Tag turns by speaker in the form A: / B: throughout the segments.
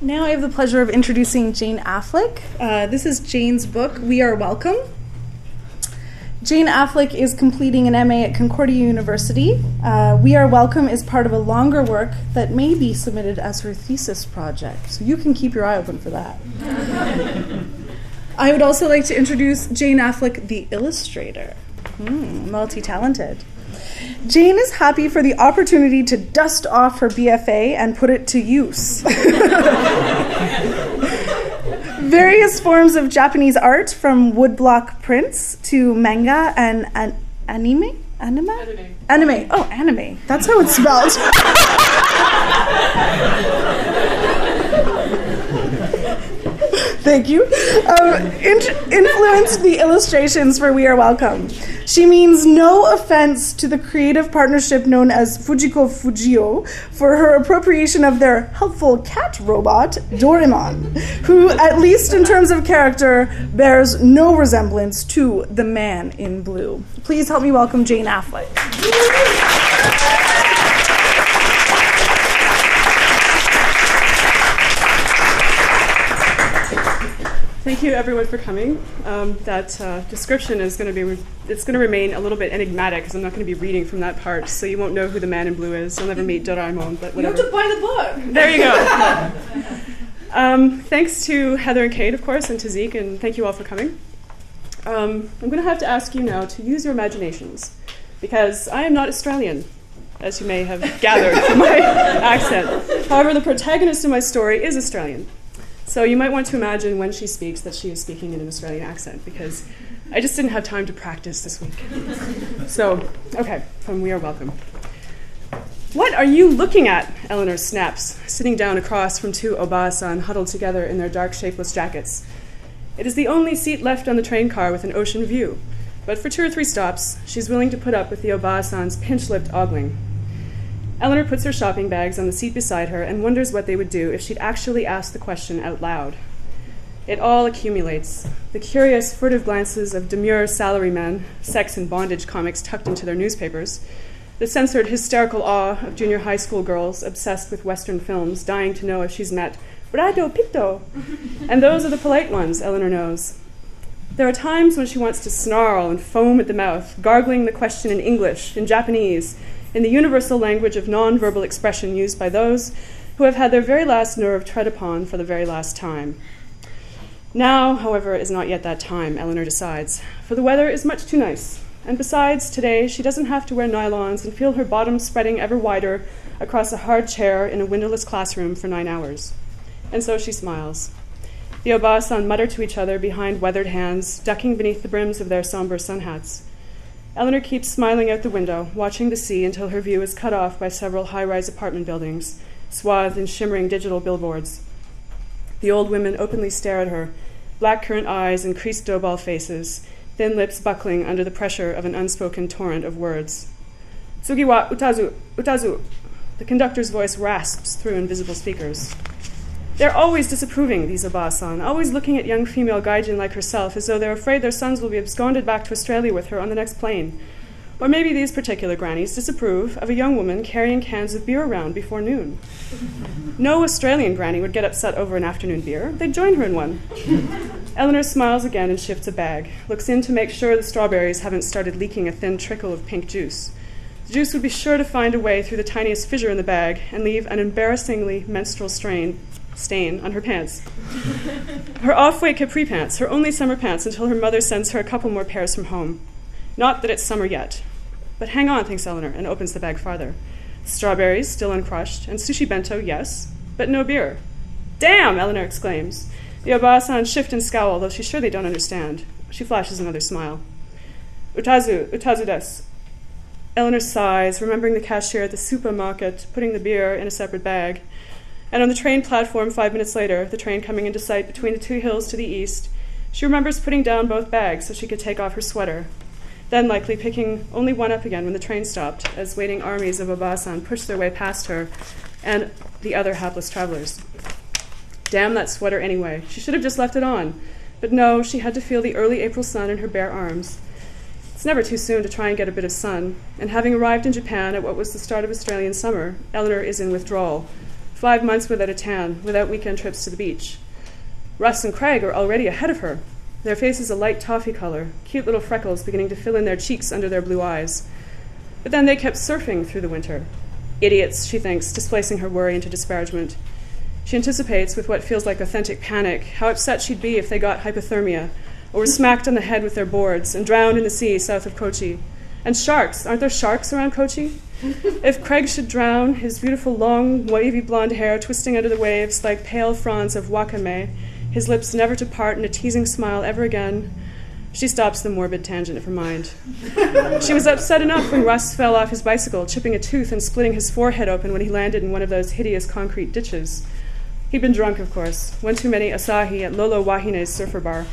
A: Now I have the pleasure of introducing Jane Affleck. This is Jane's book, We Are Welcome. Jane Affleck is completing an MA at Concordia University. We Are Welcome is part of a longer work that may be submitted as her thesis project, so you can keep your eye open for that. I would also like to introduce Jane Affleck, the illustrator. Multi-talented. Jane is happy for the opportunity to dust off her BFA and put it to use. Various forms of Japanese art, from woodblock prints to manga and anime. Oh, anime. That's how it's spelled. Thank you. Influenced the illustrations for We Are Welcome. She means no offense to the creative partnership known as Fujiko Fujio for her appropriation of their helpful cat robot, Doraemon, who, at least in terms of character, bears no resemblance to the man in blue. Please help me welcome Jane Affleck.
B: Thank you, everyone, for coming. That description is going to remain a little bit enigmatic because I'm not going to be reading from that part, so you won't know who the man in blue is. You'll never meet Doraemon, but whatever.
A: You have to buy the book.
B: There you go. Thanks to Heather and Kate, of course, and to Zeke, and thank you all for coming. I'm going to have to ask you now to use your imaginations, because I am not Australian, as you may have gathered from my accent. However, the protagonist of my story is Australian. So you might want to imagine when she speaks that she is speaking in an Australian accent, because I just didn't have time to practice this week. So, okay, from We Are Welcome. What are you looking at? Eleanor snaps, sitting down across from two Oba-san huddled together in their dark, shapeless jackets. It is the only seat left on the train car with an ocean view, but for 2 or 3 stops, she's willing to put up with the Oba-san's pinch-lipped ogling. Eleanor puts her shopping bags on the seat beside her and wonders what they would do if she'd actually asked the question out loud. It all accumulates. The curious, furtive glances of demure salarymen, sex and bondage comics tucked into their newspapers, the censored, hysterical awe of junior high school girls obsessed with Western films, dying to know if she's met Brado Pito, and those are the polite ones, Eleanor knows. There are times when she wants to snarl and foam at the mouth, gargling the question in English, in Japanese, in the universal language of non-verbal expression used by those who have had their very last nerve tread upon for the very last time. Now, however, is not yet that time, Eleanor decides, for the weather is much too nice. And besides, today she doesn't have to wear nylons and feel her bottom spreading ever wider across a hard chair in a windowless classroom for 9 hours. And so she smiles. The Oba-san mutter to each other behind weathered hands, ducking beneath the brims of their somber sun hats. Eleanor keeps smiling out the window, watching the sea until her view is cut off by several high-rise apartment buildings, swathed in shimmering digital billboards. The old women openly stare at her, black-currant eyes and creased dough-ball faces, thin lips buckling under the pressure of an unspoken torrent of words. Tsugi wa utazu, utazu. The conductor's voice rasps through invisible speakers. They're always disapproving, these Oba-san, always looking at young female gaijin like herself as though they're afraid their sons will be absconded back to Australia with her on the next plane. Or maybe these particular grannies disapprove of a young woman carrying cans of beer around before noon. No Australian granny would get upset over an afternoon beer. They'd join her in one. Eleanor smiles again and shifts a bag, looks in to make sure the strawberries haven't started leaking a thin trickle of pink juice. The juice would be sure to find a way through the tiniest fissure in the bag and leave an embarrassingly menstrual stain on her pants. Her off-white capri pants, her only summer pants until her mother sends her a couple more pairs from home. Not that it's summer yet. But hang on, thinks Eleanor, and opens the bag farther. Strawberries, still uncrushed, and sushi bento, yes, but no beer. Damn, Eleanor exclaims. The Oba-san shift and scowl, though she's sure they don't understand. She flashes another smile. Utazu desu. Eleanor sighs, remembering the cashier at the supermarket, putting the beer in a separate bag. And on the train platform 5 minutes later, the train coming into sight between the 2 hills to the east, she remembers putting down both bags so she could take off her sweater, then likely picking only one up again when the train stopped, as waiting armies of Oba-san pushed their way past her and the other hapless travelers. Damn that sweater anyway. She should have just left it on. But no, she had to feel the early April sun in her bare arms. It's never too soon to try and get a bit of sun, and having arrived in Japan at what was the start of Australian summer, Eleanor is in withdrawal, 5 months without a tan, without weekend trips to the beach. Russ and Craig are already ahead of her. Their faces a light toffee color, cute little freckles beginning to fill in their cheeks under their blue eyes. But then they kept surfing through the winter. Idiots, she thinks, displacing her worry into disparagement. She anticipates, with what feels like authentic panic, how upset she'd be if they got hypothermia, or were smacked on the head with their boards and drowned in the sea south of Kochi. And sharks, aren't there sharks around Kochi? If Craig should drown, his beautiful long, wavy blonde hair twisting under the waves like pale fronds of wakame, his lips never to part in a teasing smile ever again. She stops the morbid tangent of her mind. She was upset enough when Russ fell off his bicycle, chipping a tooth and splitting his forehead open when he landed in one of those hideous concrete ditches. He'd been drunk, of course, one too many Asahi at Lolo Wahine's surfer bar.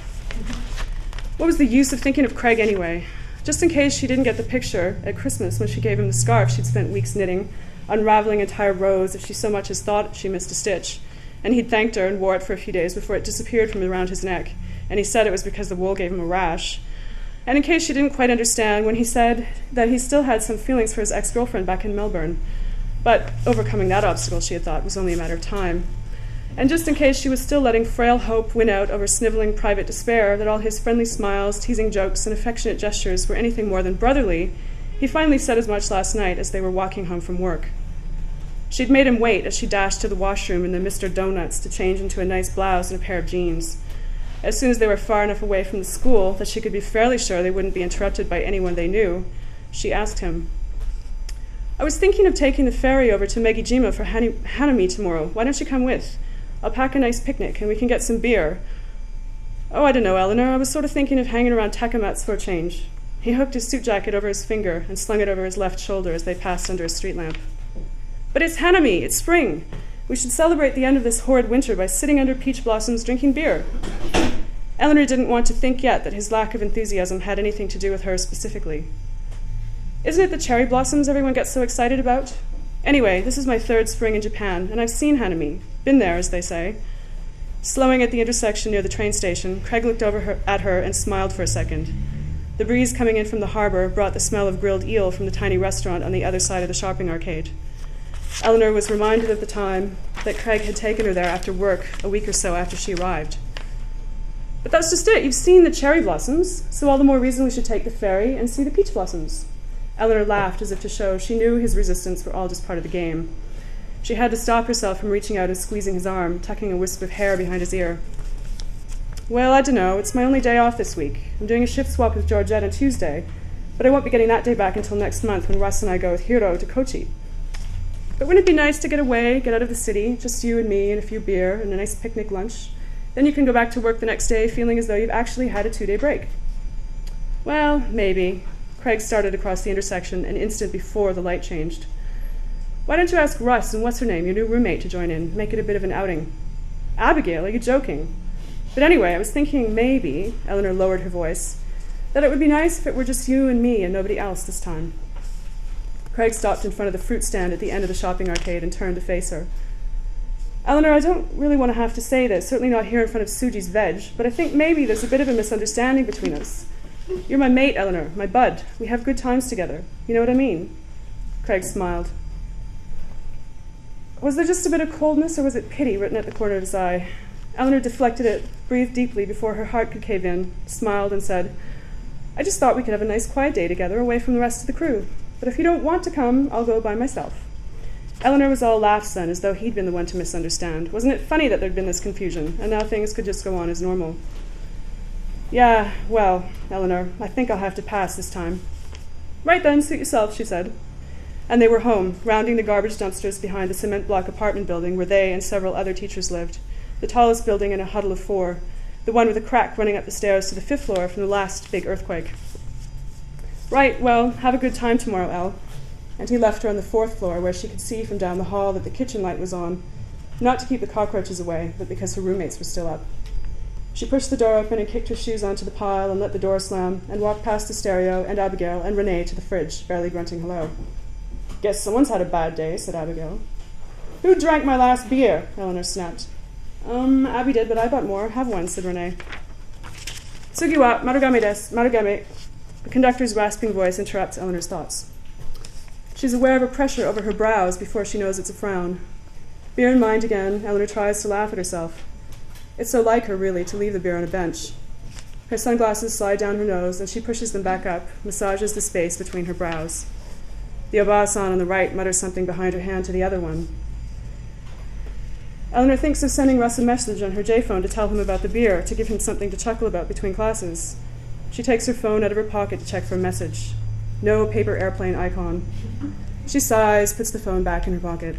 B: What was the use of thinking of Craig anyway? Just in case she didn't get the picture at Christmas when she gave him the scarf she'd spent weeks knitting, unraveling entire rows if she so much as thought she missed a stitch, and he'd thanked her and wore it for a few days before it disappeared from around his neck, and he said it was because the wool gave him a rash. And in case she didn't quite understand, when he said that he still had some feelings for his ex-girlfriend back in Melbourne, but overcoming that obstacle, she had thought, was only a matter of time. And just in case she was still letting frail hope win out over sniveling private despair, that all his friendly smiles, teasing jokes, and affectionate gestures were anything more than brotherly, he finally said as much last night as they were walking home from work. She'd made him wait as she dashed to the washroom in the Mr. Donuts to change into a nice blouse and a pair of jeans. As soon as they were far enough away from the school that she could be fairly sure they wouldn't be interrupted by anyone they knew, she asked him, "I was thinking of taking the ferry over to Megijima for Hanami tomorrow. Why don't you come with? I'll pack a nice picnic and we can get some beer." "Oh, I don't know, Eleanor. I was sort of thinking of hanging around Takamatsu for a change." He hooked his suit jacket over his finger and slung it over his left shoulder as they passed under a street lamp. "But it's Hanami. It's spring. We should celebrate the end of this horrid winter by sitting under peach blossoms drinking beer." Eleanor didn't want to think yet that his lack of enthusiasm had anything to do with her specifically. "Isn't it the cherry blossoms everyone gets so excited about? Anyway, this is my 3rd spring in Japan, and I've seen Hanami. Been there, as they say." Slowing at the intersection near the train station, Craig looked over at her and smiled for a second. The breeze coming in from the harbor brought the smell of grilled eel from the tiny restaurant on the other side of the shopping arcade. Eleanor was reminded of the time that Craig had taken her there after work a week or so after she arrived. "But that's just it. You've seen the cherry blossoms, so all the more reason we should take the ferry and see the peach blossoms." Eleanor laughed as if to show she knew his resistance were all just part of the game. She had to stop herself from reaching out and squeezing his arm, tucking a wisp of hair behind his ear. "Well, I don't know. It's my only day off this week. I'm doing a shift swap with Georgette on Tuesday, but I won't be getting that day back until next month when Russ and I go with Hiro to Kochi. But wouldn't it be nice to get away, get out of the city, just you and me and a few beer and a nice picnic lunch? Then you can go back to work the next day feeling as though you've actually had a 2-day break." "Well, maybe." Craig started across the intersection an instant before the light changed. "Why don't you ask Russ and what's-her-name, your new roommate, to join in? Make it a bit of an outing." "Abigail, are you joking? But anyway, I was thinking maybe," Eleanor lowered her voice, "that it would be nice if it were just you and me and nobody else this time." Craig stopped in front of the fruit stand at the end of the shopping arcade and turned to face her. "Eleanor, I don't really want to have to say this, certainly not here in front of Suji's veg, but I think maybe there's a bit of a misunderstanding between us. You're my mate, Eleanor, my bud. We have good times together. You know what I mean?" Craig smiled. Was there just a bit of coldness, or was it pity written at the corner of his eye? Eleanor deflected it, breathed deeply before her heart could cave in, smiled and said, "I just thought we could have a nice quiet day together away from the rest of the crew. But if you don't want to come, I'll go by myself." Eleanor was all laughs then, as though he'd been the one to misunderstand. Wasn't it funny that there'd been this confusion, and now things could just go on as normal? "Yeah, well, Eleanor, I think I'll have to pass this time." "Right then, suit yourself," she said. And they were home, rounding the garbage dumpsters behind the cement block apartment building where they and several other teachers lived, the tallest building in a huddle of 4, the one with a crack running up the stairs to the 5th floor from the last big earthquake. "Right, well, have a good time tomorrow, Elle." And he left her on the 4th floor where she could see from down the hall that the kitchen light was on, not to keep the cockroaches away, but because her roommates were still up. She pushed the door open and kicked her shoes onto the pile and let the door slam and walked past the stereo and Abigail and Renee to the fridge, barely grunting hello. "Guess someone's had a bad day," said Abigail. "Who drank my last beer?" Eleanor snapped. Abby did, but I bought more. Have one," said Renee. "Tsugi wa marugame desu, marugame." The conductor's rasping voice interrupts Eleanor's thoughts. She's aware of a pressure over her brows before she knows it's a frown. Beer in mind again, Eleanor tries to laugh at herself. It's so like her, really, to leave the beer on a bench. Her sunglasses slide down her nose, and she pushes them back up, massages the space between her brows. The Oba-san on the right mutters something behind her hand to the other one. Eleanor thinks of sending Russ a message on her J-phone to tell him about the beer, to give him something to chuckle about between classes. She takes her phone out of her pocket to check for a message. No paper airplane icon. She sighs, puts the phone back in her pocket.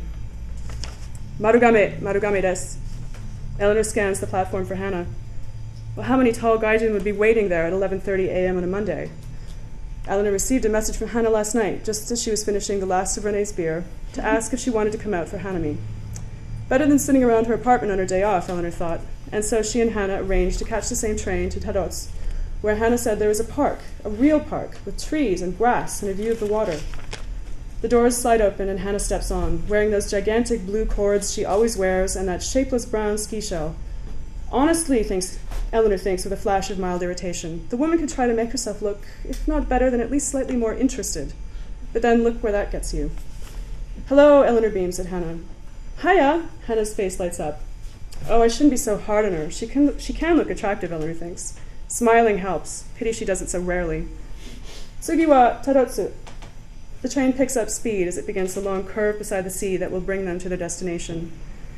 B: Marugame desu. Eleanor scans the platform for Hana. Well, how many tall gaijin would be waiting there at 11:30 a.m. on a Monday? Eleanor received a message from Hana last night, just as she was finishing the last of Renee's beer, to ask if she wanted to come out for Hanami. Better than sitting around her apartment on her day off, Eleanor thought, and so she and Hana arranged to catch the same train to Tarotsu, where Hana said there was a park, a real park, with trees and grass and a view of the water. The doors slide open and Hana steps on, wearing those gigantic blue cords she always wears and that shapeless brown ski shell. Honestly, Eleanor thinks with a flash of mild irritation, the woman could try to make herself look, if not better, then at least slightly more interested. But then look where that gets you. Hello, Eleanor beams at Hana. Hiya! Hana's face lights up. Oh, I shouldn't be so hard on her. She can look attractive, Eleanor thinks. Smiling helps. Pity she does it so rarely. Tsugi wa Tarotsu. The train picks up speed as it begins the long curve beside the sea that will bring them to their destination.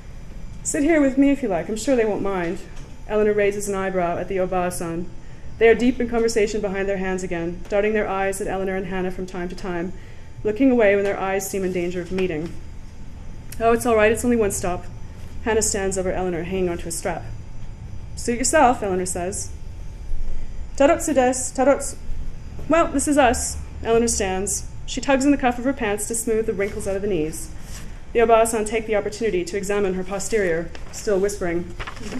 B: Sit here with me if you like. I'm sure they won't mind. Eleanor raises an eyebrow at the Oba-san. They are deep in conversation behind their hands again, darting their eyes at Eleanor and Hana from time to time, looking away when their eyes seem in danger of meeting. Oh, it's all right. It's only one stop. Hana stands over Eleanor, hanging onto a strap. Suit yourself, Eleanor says. Tarotsu desu, Tarotsu. Well, this is us. Eleanor stands. She tugs in the cuff of her pants to smooth the wrinkles out of the knees. The Oba-san take the opportunity to examine her posterior, still whispering.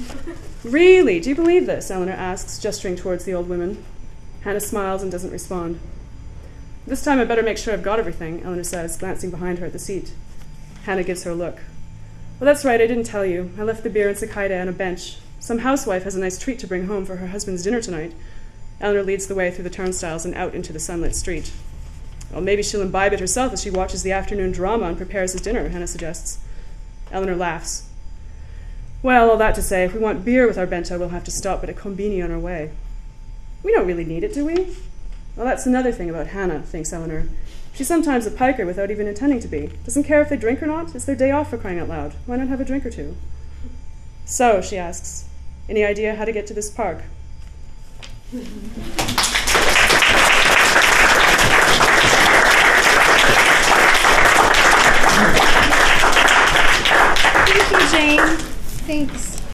B: Really? Do you believe this? Eleanor asks, gesturing towards the old women. Hana smiles and doesn't respond. This time I better make sure I've got everything, Eleanor says, glancing behind her at the seat. Hana gives her a look. Well, that's right, I didn't tell you. I left the beer in Sakaide on a bench. Some housewife has a nice treat to bring home for her husband's dinner tonight. Eleanor leads the way through the turnstiles and out into the sunlit street. Well, maybe she'll imbibe it herself as she watches the afternoon drama and prepares his dinner, Hana suggests. Eleanor laughs. Well, all that to say, if we want beer with our bento, we'll have to stop at a kombini on our way. We don't really need it, do we? Well, that's another thing about Hana, thinks Eleanor. She's sometimes a piker without even intending to be. Doesn't care if they drink or not. It's their day off, for crying out loud. Why not have a drink or two? So, she asks, any idea how to get to this park?
C: Thank you, Jane. Thanks.